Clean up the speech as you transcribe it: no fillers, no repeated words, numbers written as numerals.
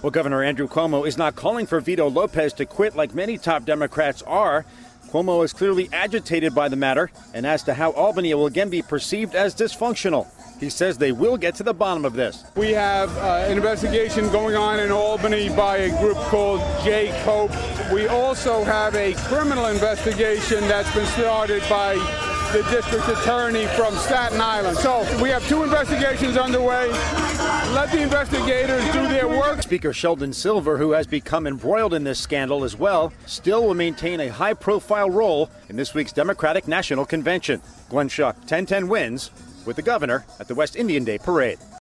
Well, Governor Andrew Cuomo is not calling for Vito Lopez to quit like many top Democrats are. Cuomo is clearly agitated by the matter and as to how Albany will again be perceived as dysfunctional. He says they will get to the bottom of this. We have an investigation going on in Albany by a group called J. Cope. We also have a criminal investigation that's been started by the district attorney from Staten Island. So we have two investigations underway. Let the investigators do their work. Speaker Sheldon Silver, who has become embroiled in this scandal as well, still will maintain a high-profile role in this week's Democratic National Convention. Glenn Schuck, 1010 Wins, with the governor at the West Indian Day Parade.